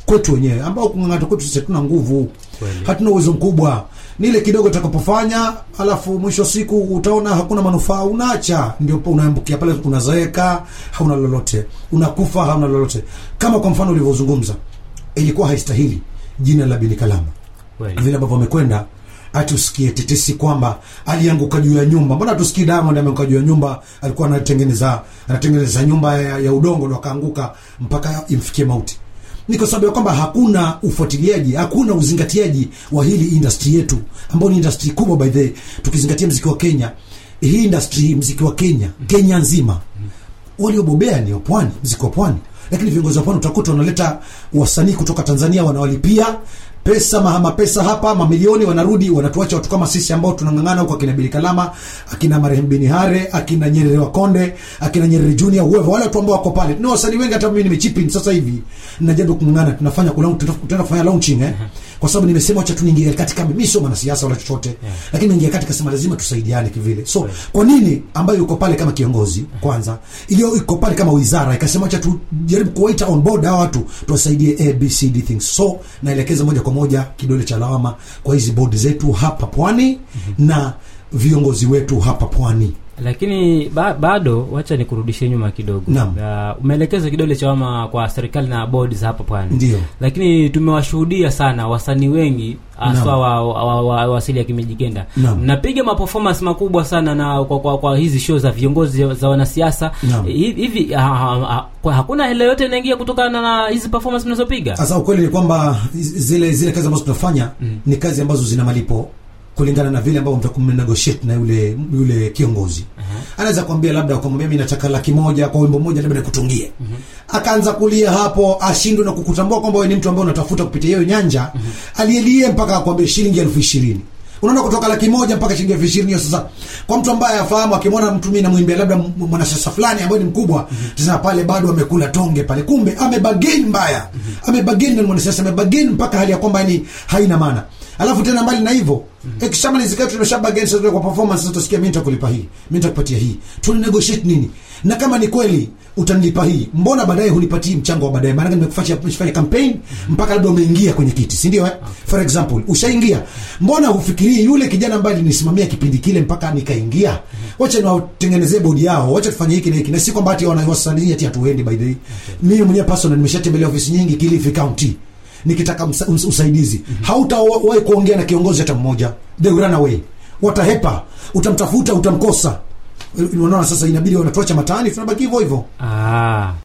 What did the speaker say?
kwetu wenyewe, ambao kung'ang'ata kwetu sisi tuna nguvu, hatuna uwezo mkubwa. Ni ile kidogo utakapofanya, alafu mwisho siku utaona hakuna manufaa, unaacha, ndio unaambukia pale, unazeeka, hauna lolote, unakufa, hauna lolote. Kama kwa mfano ulivyozungumza, ilikuwa haistahili jina la Bin Kalama vile ambavyo wamekwenda atusikie tetesi kwamba alianguka juu ya nyumba. Mbona tusikii Diamond ameanguka juu ya nyumba, alikuwa anatengeneza nyumba ya udongo ndo akaanguka mpaka imfikie mauti? Ni kwa sababu ya kwamba hakuna ufuatiliaji, hakuna uzingatiaji wa hili industry yetu, ambayo ni industry kubwa by the way. Tukizingatia muziki wa Kenya, hii industry muziki wa Kenya nzima, waliobobea ni pwani, muziki wa pwani. Lakini viongozi wa pwani utakuta wanaleta wasanii kutoka Tanzania, wanawalipia pesa hapa mamilioni, wanarudi wanatuacha watu kama sisi ambao tunangangana huko, akina Bin Kalama, akina Marehemu Bin Hare, akina Nyerere wa Konde, akina Nyerere Junior, whoever, wale watu ambao wako pale. Ni wasanii wengi, hata mimi nimechipi sasa hivi najaribu kungangana, tunafanya tunafanya launching kwa sababu nimesema acha tuningie katika, mimi sio mwanasiasa wala chochote, lakini ningie katika, sema lazima tusaidiane kivile. So kwa nini ambayo yuko pale kama kiongozi kwanza, ile yuko pale kama wizara ikasema acha tujaribu kuwaita on board hao watu tuwasaidie ABCD things. So naelekeza moja kwa moja kidole cha lawama kwa hizi board zetu hapa pwani na viongozi wetu hapa pwani. Lakini bado wacha nikurudishe nyuma kidogo. Umeelekeza kidole cha lawama kwa serikali na boards hapa pwani. Ndio. Lakini tumewashuhudia sana wasanii wengi aswa wa asili ya Kimijikenda. Mnapiga performance makubwa sana na kwa hizi show za viongozi za wanasiasa. Hivi hakuna hela yote inaingia kutokana na hizi performance mnazopiga? Sasa ukweli ni kwamba zile kazi ambazo tunafanya ni kazi ambazo zina malipo kulingana na vile ambavyo mtakunegotiate na yule kiongozi. Anaweza kuambia labda kumwambia mimi nataka 100,000 kwa wimbo mmoja, labda nikutungie. Akaanza kulia hapo, ashindwe na kukutambua kwamba wewe ni mtu ambaye unatafuta kupitia hiyo nyanja. Alielie mpaka akwambia shilingi 20,000. Unaona, kutoka 100,000 mpaka shilingi 20,000. Sasa kwa mtu ambaye afahamu, akimwona mtu mimi namwimbia labda mwanasiasa fulani ambaye ni mkubwa, tena pale bado amekula tonge pale, kumbe amebagain mbaya. Amebagain na mwanasiasa, amebagain mpaka hali ya kwamba yani haina maana. Alafu tena mbali na hivyo, ekishama nizikatu tumeshabagain sasa kwa performance, sasa tusikia mimi nitakulipa hii, mimi nitakupatia hii. Tunegotiate nini? Na kama ni kweli utanilipa hii, mbona baadaye hunipatii mchango wa baadaye? Maana nimekufanya campaign mpaka labda umeingia kwenye kiti, si ndio? For example, ushaingia, mbona hufikirii yule kijana ambaye nisimamia kipindi kile mpaka nikaingia? Wacha niwatengenezee bodi yao, wacha tufanye hiki na hiki, na si kwamba ati wanawasanii ati hatuendi by the way. Mimi mwenyewe personally nimeshatembelea ofisi nyingi Kilifi County nikitaka usaidizi. Hautawahi kuongea na kiongozi hata mmoja, they run away, watahepa, utamtafuta, utamkosa. Unaona, sasa inabidi wanatuacha mataani, tunabaki hivyo hivyo.